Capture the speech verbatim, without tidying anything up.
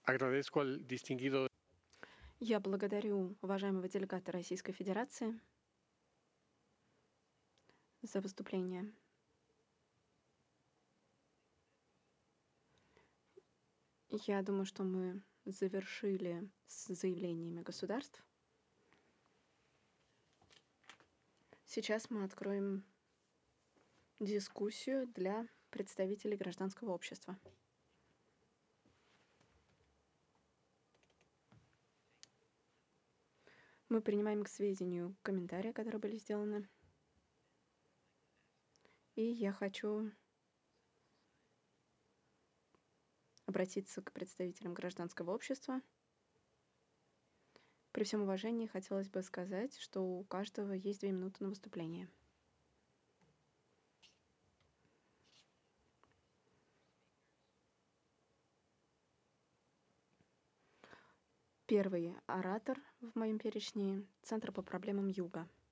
Agradezco al distinguido Я благодарю уважаемого делегата Российской Федерации за выступление. Я думаю, что мы завершили с заявлениями государств. Сейчас мы откроем дискуссию для представителей гражданского общества. Мы принимаем к сведению комментарии, которые были сделаны. И я хочу обратиться к представителям гражданского общества. При всем уважении хотелось бы сказать, что у каждого есть две минуты на выступление. Первый оратор в моем перечне — Центр по проблемам Юга.